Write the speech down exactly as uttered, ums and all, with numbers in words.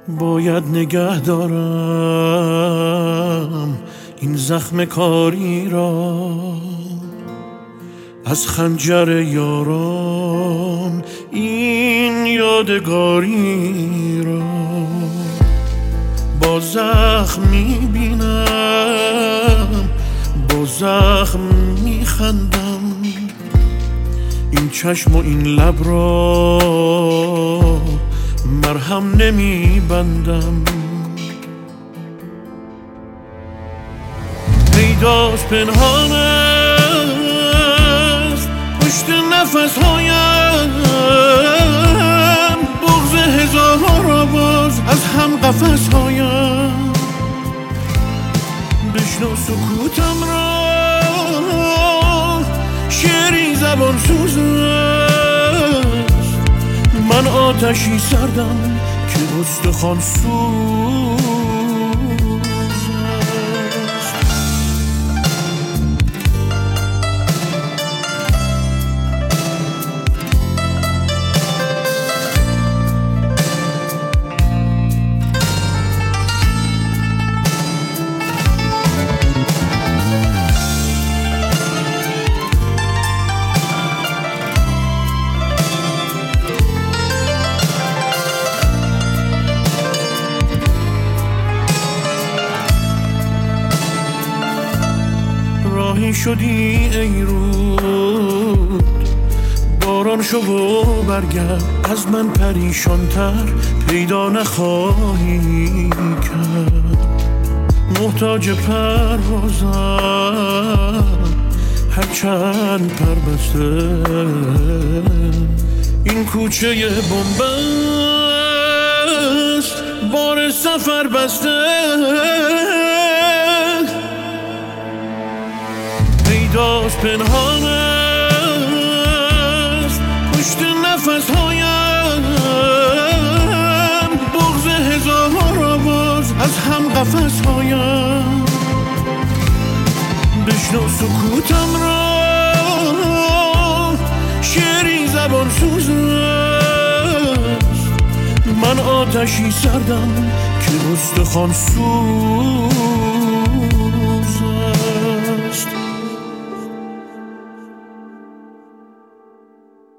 باید نگه دارم این زخم کاری را، از خنجر یاران این یادگاری را. با زخم میبینم، با زخم میخندم، این چشم و این لب را مرهم نمیبندم. پیداست پنهان است پشت نفسهایم، بغض هزار آواز از هم قفسهایم. بشنو سکوتم را، شعری زبان سوز است. من آتشی سردم که استخوان سوز است. راهی شدی ای رود، باران شو و برگرد. از من پریشانتر پیدا نخواهی کرد. محتاج پروازم هرچند پر بسته، این کوچه بن‌بست بار سفر بسته. پیداست پنهان است پشت نفسهایم، بغض هزار آواز از هم قفسهایم. بشنو سکوتم را، شعری زبان سوز است. من آتشی سردم که استخوان سوز